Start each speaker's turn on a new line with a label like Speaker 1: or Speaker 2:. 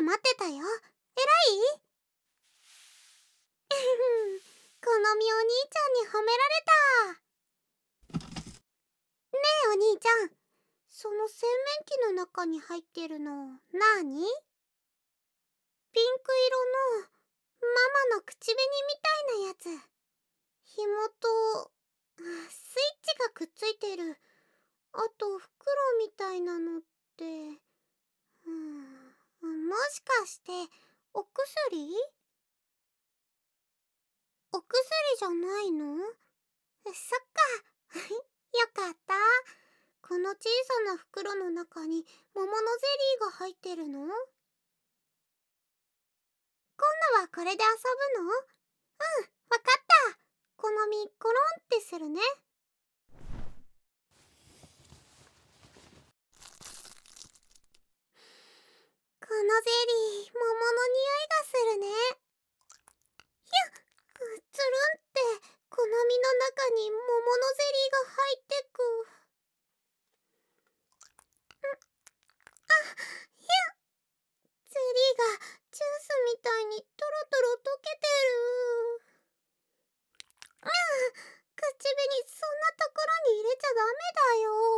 Speaker 1: 待ってたよ。えらい？このみお兄ちゃんに褒められた。ねえお兄ちゃん、その洗面器の中に入ってるのなに？ピンク色のママの口紅みたいなやつ。紐とスイッチがくっついてる。あと袋みたいなのって、もしかしてお薬？お薬じゃないの？そっか。よかった。この小さな袋の中に桃のゼリーが入ってるの？今度はこれで遊ぶの？わかった。この実コロンってするね。このゼリー、桃の匂いがするね。つるんって、この実の中に桃のゼリーが入ってく。ゼリーがジュースみたいにトロトロ溶けてる。口紅そんなところに入れちゃダメだよ。